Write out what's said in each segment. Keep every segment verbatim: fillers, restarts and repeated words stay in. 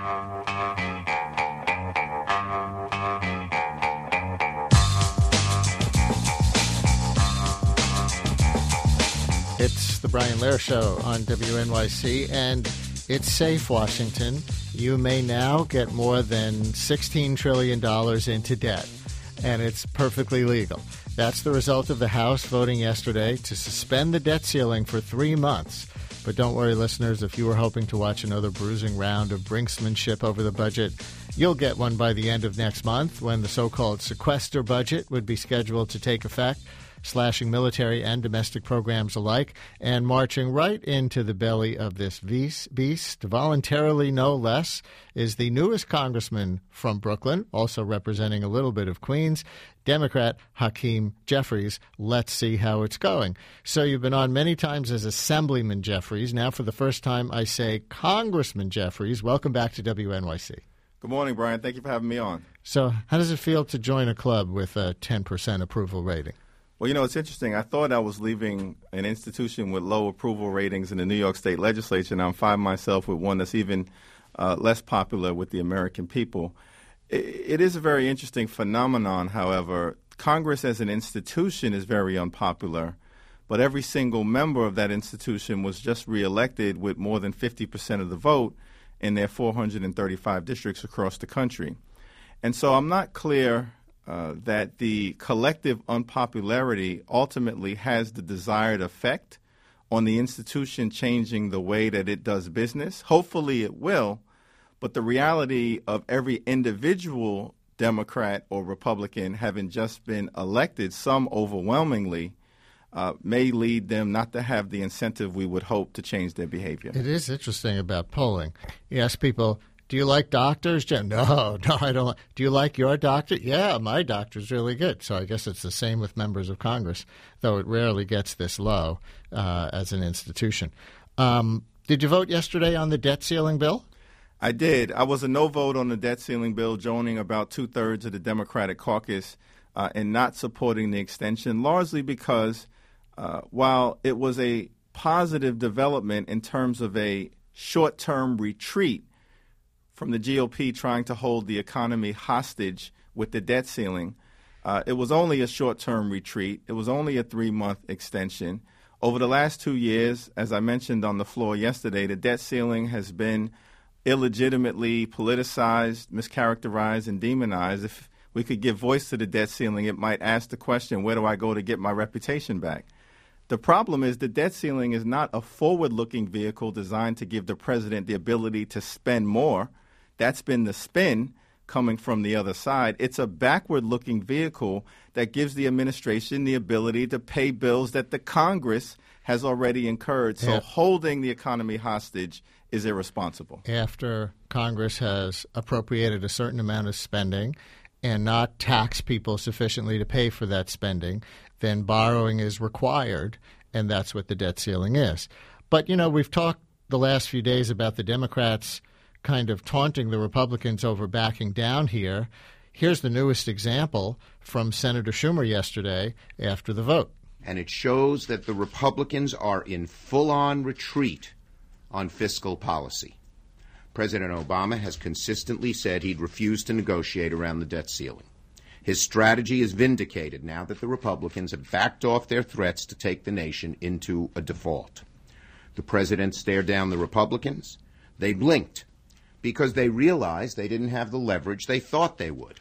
It's the Brian Lehrer Show on W N Y C, and it's safe, Washington. You may now get more than sixteen trillion dollars into debt, and it's perfectly legal. That's the result of the House voting yesterday to suspend the debt ceiling for three months. But don't worry, listeners, if you were hoping to watch another bruising round of brinksmanship over the budget, you'll get one by the end of next month when the so-called sequester budget would be scheduled to take effect, slashing military and domestic programs alike, and marching right into the belly of this beast, voluntarily no less, is the newest congressman from Brooklyn, also representing a little bit of Queens, Democrat Hakeem Jeffries. Let's see how it's going. So you've been on many times as Assemblyman Jeffries. Now for the first time I say Congressman Jeffries. Welcome back to W N Y C. Good morning, Brian. Thank you for having me on. So how does it feel to join a club with a ten percent approval rating? Well, you know, it's interesting. I thought I was leaving an institution with low approval ratings in the New York State Legislature, and I find myself with one that's even uh, less popular with the American people. It, it is a very interesting phenomenon, however. Congress as an institution is very unpopular, but every single member of that institution was just reelected with more than fifty percent of the vote in their four hundred thirty-five districts across the country. And so I'm not clear Uh, that the collective unpopularity ultimately has the desired effect on the institution changing the way that it does business. Hopefully it will, but the reality of every individual Democrat or Republican having just been elected, some overwhelmingly, uh, may lead them not to have the incentive we would hope to change their behavior. It is interesting about polling. You ask people, do you like doctors? No, no, I don't. Do you like your doctor? Yeah, my doctor's really good. So I guess it's the same with members of Congress, though it rarely gets this low uh, as an institution. Um, did you vote yesterday on the debt ceiling bill? I did. I was a no vote on the debt ceiling bill, joining about two-thirds of the Democratic caucus uh, and not supporting the extension, largely because uh, while it was a positive development in terms of a short-term retreat from the G O P trying to hold the economy hostage with the debt ceiling, uh, it was only a short-term retreat. It was only a three-month extension. Over the last two years, as I mentioned on the floor yesterday, the debt ceiling has been illegitimately politicized, mischaracterized, and demonized. If we could give voice to the debt ceiling, it might ask the question, where do I go to get my reputation back? The problem is the debt ceiling is not a forward-looking vehicle designed to give the president the ability to spend more. That's been the spin coming from the other side. It's a backward-looking vehicle that gives the administration the ability to pay bills that the Congress has already incurred. So yeah. holding the economy hostage is irresponsible. After Congress has appropriated a certain amount of spending and not tax people sufficiently to pay for that spending, then borrowing is required, and that's what the debt ceiling is. But, you know, we've talked the last few days about the Democrats kind of taunting the Republicans over backing down here. Here's the newest example from Senator Schumer yesterday after the vote. And it shows that the Republicans are in full-on retreat on fiscal policy. President Obama has consistently said he'd refuse to negotiate around the debt ceiling. His strategy is vindicated now that the Republicans have backed off their threats to take the nation into a default. The president stared down the Republicans. They blinked because they realized they didn't have the leverage they thought they would.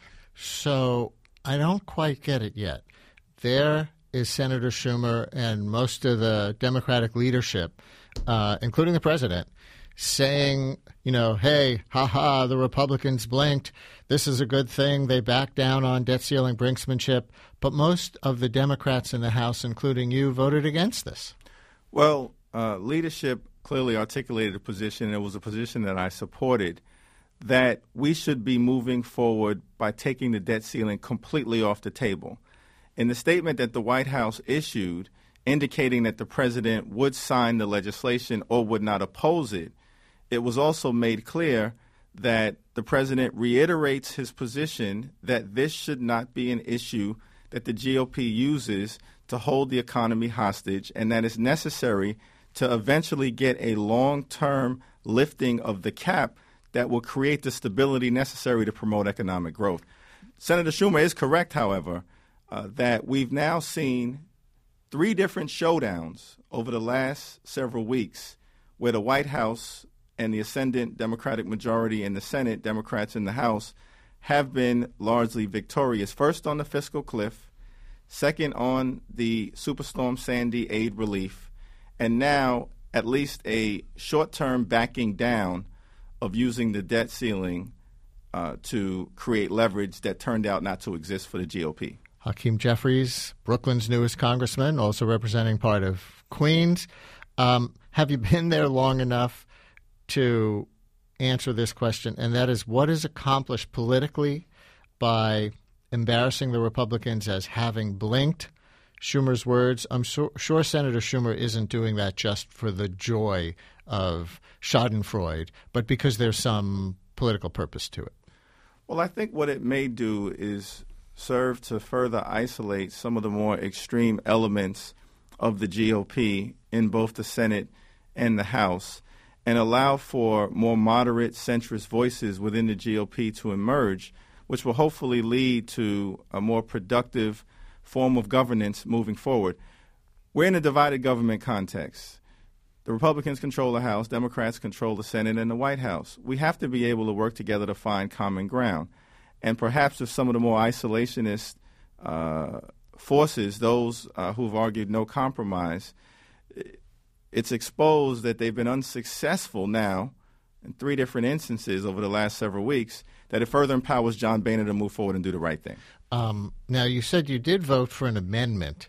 So I don't quite get it yet. There is Senator Schumer and most of the Democratic leadership, uh, including the president, saying, you know, hey, ha-ha, the Republicans blinked. This is a good thing. They backed down on debt ceiling brinksmanship. But most of the Democrats in the House, including you, voted against this. Well, uh, leadership clearly articulated a position, and it was a position that I supported, that we should be moving forward by taking the debt ceiling completely off the table. In the statement that the White House issued, indicating that the president would sign the legislation or would not oppose it, it was also made clear that the president reiterates his position that this should not be an issue that the G O P uses to hold the economy hostage, and that it's necessary to eventually get a long-term lifting of the cap that will create the stability necessary to promote economic growth. Senator Schumer is correct, however, uh, that we've now seen three different showdowns over the last several weeks where the White House and the ascendant Democratic majority in the Senate, Democrats in the House, have been largely victorious. First on the fiscal cliff, second on the Superstorm Sandy aid relief, and now at least a short-term backing down of using the debt ceiling uh, to create leverage that turned out not to exist for the G O P. Hakeem Jeffries, Brooklyn's newest congressman, also representing part of Queens. Um, have you been there long enough to answer this question? And that is, what is accomplished politically by embarrassing the Republicans as having blinked? Schumer's words, I'm so, sure Senator Schumer isn't doing that just for the joy of schadenfreude, but because there's some political purpose to it. Well, I think what it may do is serve to further isolate some of the more extreme elements of the G O P in both the Senate and the House, and allow for more moderate centrist voices within the G O P to emerge, which will hopefully lead to a more productive form of governance moving forward. We're in a divided government context. The Republicans control the House, Democrats control the Senate and the White House. We have to be able to work together to find common ground. And perhaps with some of the more isolationist uh, forces, those uh, who've argued no compromise, it's exposed that they've been unsuccessful now in three different instances over the last several weeks, that it further empowers John Boehner to move forward and do the right thing. Um, now, you said you did vote for an amendment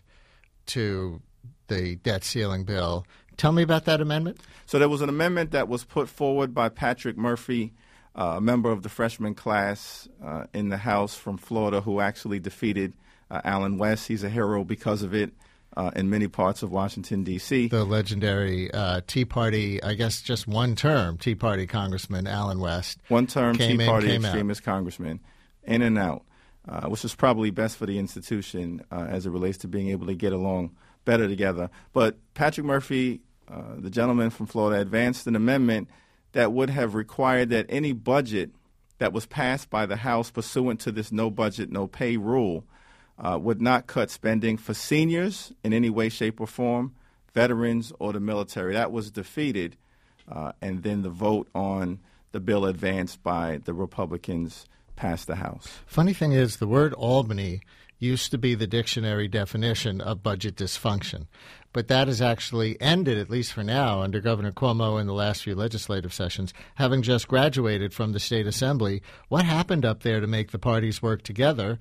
to the debt ceiling bill. Tell me about that amendment. So there was an amendment that was put forward by Patrick Murphy, uh, a member of the freshman class uh, in the House from Florida, who actually defeated uh, Allen West. He's a hero because of it uh, in many parts of Washington, D C The legendary uh, Tea Party, I guess just one term, Tea Party Congressman Allen West. One term Tea Party in, extremist out. congressman, in and out, uh, which is probably best for the institution uh, as it relates to being able to get along better together. But Patrick Murphy, uh, the gentleman from Florida, advanced an amendment that would have required that any budget that was passed by the House pursuant to this no budget, no pay rule uh, would not cut spending for seniors in any way, shape, or form, veterans, or the military. That was defeated, uh, and then the vote on the bill advanced by the Republicans passed the House. Funny thing is, the word Albany used to be the dictionary definition of budget dysfunction. But that has actually ended, at least for now, under Governor Cuomo in the last few legislative sessions, having just graduated from the state assembly. What happened up there to make the parties work together?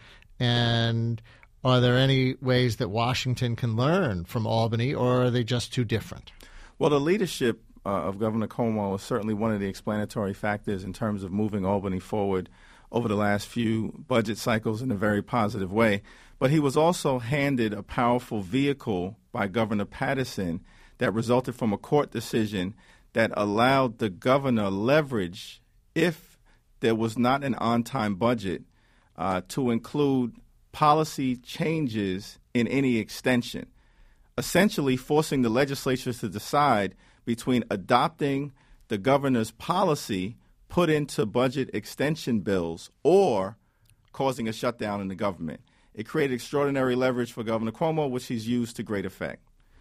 And are there any ways that Washington can learn from Albany, or are they just too different? Well, the leadership uh, of Governor Cuomo is certainly one of the explanatory factors in terms of moving Albany forward over the last few budget cycles in a very positive way. But he was also handed a powerful vehicle by Governor Paterson that resulted from a court decision that allowed the governor leverage, if there was not an on-time budget, uh, to include policy changes in any extension, essentially forcing the legislature to decide between adopting the governor's policy put into budget extension bills or causing a shutdown in the government. It created extraordinary leverage for Governor Cuomo, which he's used to great effect.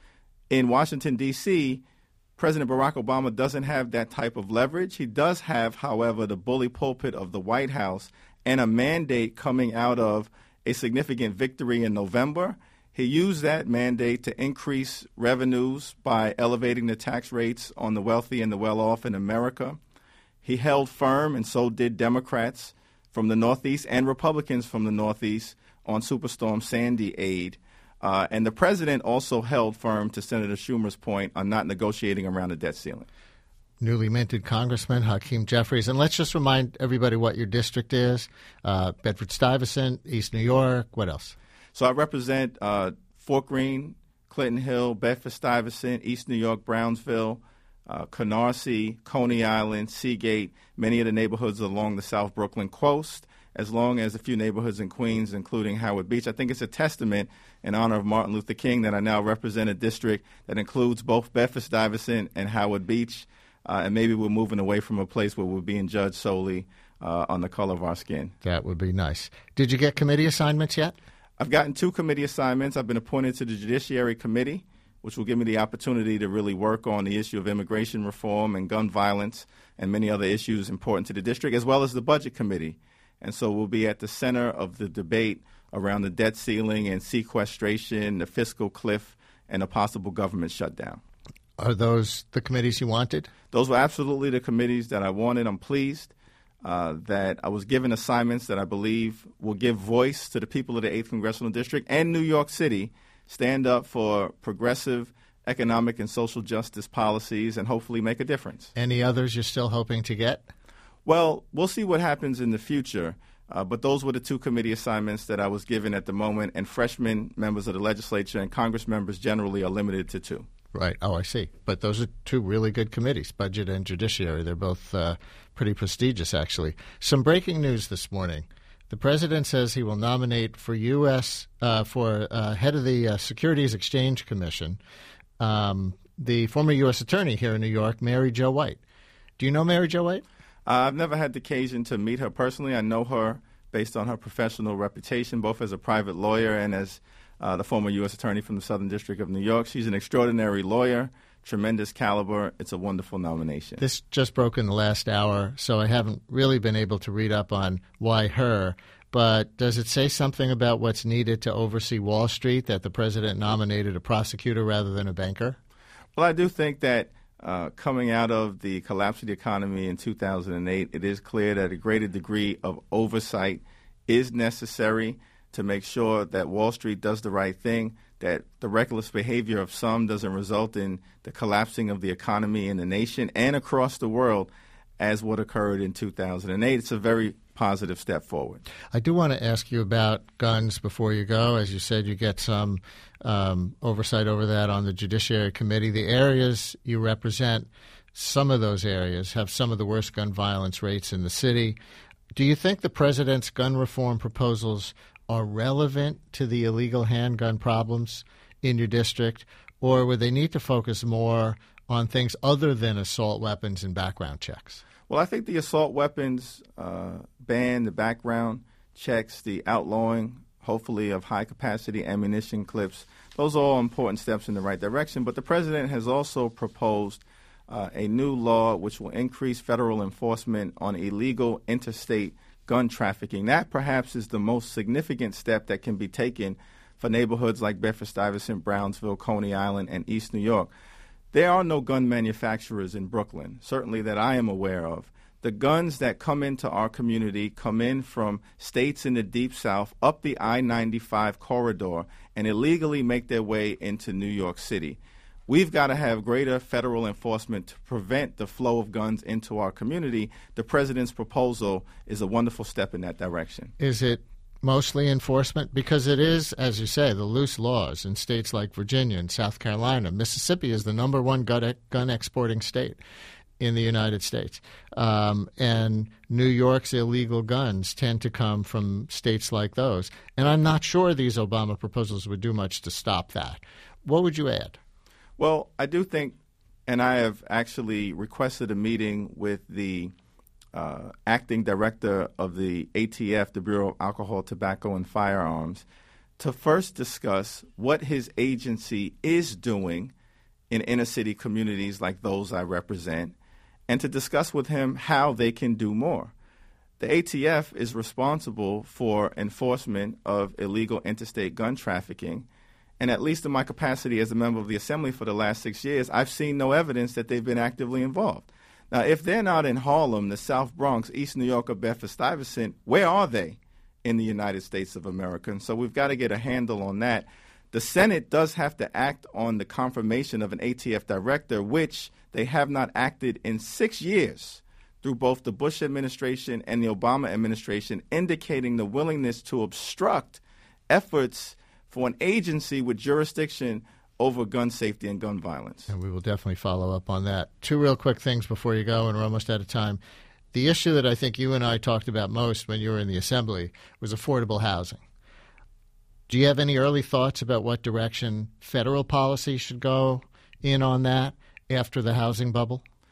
In Washington, D C, President Barack Obama doesn't have that type of leverage. He does have, however, the bully pulpit of the White House and a mandate coming out of a significant victory in November. He used that mandate to increase revenues by elevating the tax rates on the wealthy and the well-off in America. He held firm, and so did Democrats from the Northeast and Republicans from the Northeast, on Superstorm Sandy aid. Uh, and the president also held firm, to Senator Schumer's point, on not negotiating around the debt ceiling. Newly minted Congressman Hakeem Jeffries. And let's just remind everybody what your district is. Uh, Bedford-Stuyvesant, East New York, what else? So I represent uh, Fort Greene, Clinton Hill, Bedford-Stuyvesant, East New York, Brownsville, uh, Canarsie, Coney Island, Seagate, many of the neighborhoods along the South Brooklyn coast, as long as a few neighborhoods in Queens, including Howard Beach. I think it's a testament in honor of Martin Luther King that I now represent a district that includes both Bedford-Stuyvesant and Howard Beach. uh, and maybe we're moving away from a place where we're being judged solely uh, on the color of our skin. That would be nice. Did you get committee assignments yet? I've gotten two committee assignments. I've been appointed to the Judiciary Committee, which will give me the opportunity to really work on the issue of immigration reform and gun violence and many other issues important to the district, as well as the Budget Committee. And so we'll be at the center of the debate around the debt ceiling and sequestration, the fiscal cliff, and a possible government shutdown. Are those the committees you wanted? Those were absolutely the committees that I wanted. I'm pleased uh, that I was given assignments that I believe will give voice to the people of the eighth Congressional District and New York City, stand up for progressive economic and social justice policies, and hopefully make a difference. Any others you're still hoping to get? Well, we'll see what happens in the future, uh, but those were the two committee assignments that I was given at the moment, and freshman members of the legislature and Congress members generally are limited to two. Right. Oh, I see. But those are two really good committees, Budget and Judiciary. They're both uh, pretty prestigious, actually. Some breaking news this morning. The president says he will nominate for U S uh, for uh, head of the uh, Securities Exchange Commission um, the former U S attorney here in New York, Mary Jo White. Do you know Mary Jo White? Uh, I've never had the occasion to meet her personally. I know her based on her professional reputation, both as a private lawyer and as uh, the former U S attorney from the Southern District of New York. She's an extraordinary lawyer, tremendous caliber. It's a wonderful nomination. This just broke in the last hour, so I haven't really been able to read up on why her. But does it say something about what's needed to oversee Wall Street, that the president nominated a prosecutor rather than a banker? Well, I do think that uh, coming out of the collapse of the economy in two thousand eight, it is clear that a greater degree of oversight is necessary to make sure that Wall Street does the right thing, that the reckless behavior of some doesn't result in the collapsing of the economy in the nation and across the world as what occurred in two thousand eight. It's a very positive step forward. I do want to ask you about guns before you go. As you said, you get some um, oversight over that on the Judiciary Committee. The areas you represent, some of those areas have some of the worst gun violence rates in the city. Do you think the president's gun reform proposals are relevant to the illegal handgun problems in your district, or would they need to focus more on things other than assault weapons and background checks? Well, I think the assault weapons uh, ban, the background checks, the outlawing, hopefully, of high-capacity ammunition clips, those are all important steps in the right direction. But the president has also proposed uh, a new law which will increase federal enforcement on illegal interstate gun trafficking. That perhaps is the most significant step that can be taken for neighborhoods like Bedford-Stuyvesant, Brownsville, Coney Island, and East New York. There are no gun manufacturers in Brooklyn, certainly that I am aware of. The guns that come into our community come in from states in the Deep South up the I ninety-five corridor and illegally make their way into New York City. We've got to have greater federal enforcement to prevent the flow of guns into our community. The president's proposal is a wonderful step in that direction. Is it mostly enforcement? Because it is, as you say, the loose laws in states like Virginia and South Carolina. Mississippi is the number one gun, gun exporting state in the United States. Um, and New York's illegal guns tend to come from states like those. And I'm not sure these Obama proposals would do much to stop that. What would you add? Well, I do think, and I have actually requested a meeting with the uh, acting director of the A T F, the Bureau of Alcohol, Tobacco, and Firearms, to first discuss what his agency is doing in inner city communities like those I represent, and to discuss with him how they can do more. The A T F is responsible for enforcement of illegal interstate gun trafficking. And at least in my capacity as a member of the Assembly for the last six years, I've seen no evidence that they've been actively involved. Now, if they're not in Harlem, the South Bronx, East New York, or Bedford-Stuyvesant, where are they in the United States of America? And so we've got to get a handle on that. The Senate does have to act on the confirmation of an A T F director, which they have not acted in six years through both the Bush administration and the Obama administration, indicating the willingness to obstruct efforts for an agency with jurisdiction over gun safety and gun violence. And we will definitely follow up on that. Two real quick things before you go, and we're almost out of time. The issue that I think you and I talked about most when you were in the Assembly was affordable housing. Do you have any early thoughts about what direction federal policy should go in on that after the housing bubble?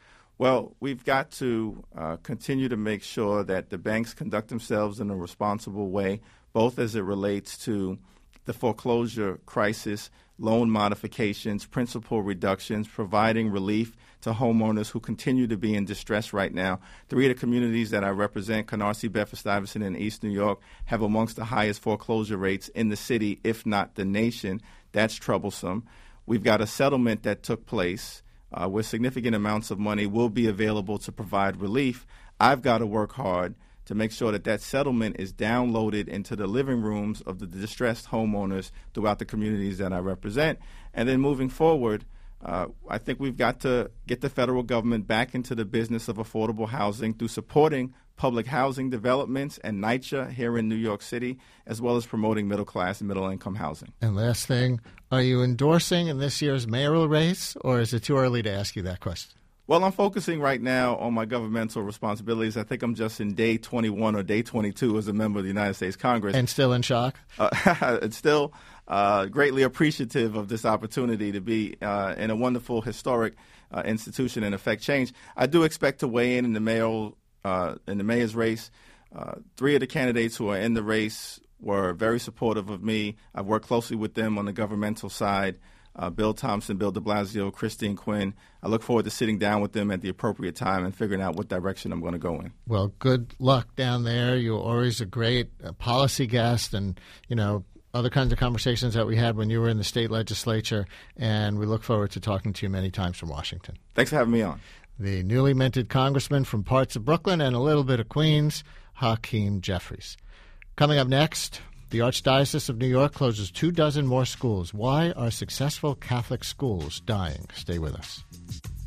Well, we've got to uh, continue to make sure that the banks conduct themselves in a responsible way, both as it relates to the foreclosure crisis, loan modifications, principal reductions, providing relief to homeowners who continue to be in distress right now. Three of the communities that I represent, Canarsie, Bedford-Stuyvesant, and East New York, have amongst the highest foreclosure rates in the city, if not the nation. That's troublesome. We've got a settlement that took place uh, where significant amounts of money will be available to provide relief. I've got to work hard to make sure that that settlement is downloaded into the living rooms of the distressed homeowners throughout the communities that I represent. And then moving forward, uh, I think we've got to get the federal government back into the business of affordable housing through supporting public housing developments and NYCHA here in New York City, as well as promoting middle-class and middle-income housing. And last thing, are you endorsing in this year's mayoral race, or is it too early to ask you that question? Well, I'm focusing right now on my governmental responsibilities. I think I'm just in day twenty-one or day twenty-two as a member of the United States Congress. And still in shock? Uh, it's still uh, greatly appreciative of this opportunity to be uh, in a wonderful, historic uh, institution and affect change. I do expect to weigh in in the mayoral, uh, in the mayor's race. Uh, three of the candidates who are in the race were very supportive of me. I've worked closely with them on the governmental side. Uh, Bill Thompson, Bill de Blasio, Christine Quinn. I look forward to sitting down with them at the appropriate time and figuring out what direction I'm going to go in. Well, good luck down there. You're always a great uh, policy guest, and, you know, other kinds of conversations that we had when you were in the state legislature, and we look forward to talking to you many times from Washington. Thanks for having me on. The newly minted congressman from parts of Brooklyn and a little bit of Queens, Hakeem Jeffries. Coming up next, the Archdiocese of New York closes two dozen more schools. Why are successful Catholic schools dying? Stay with us.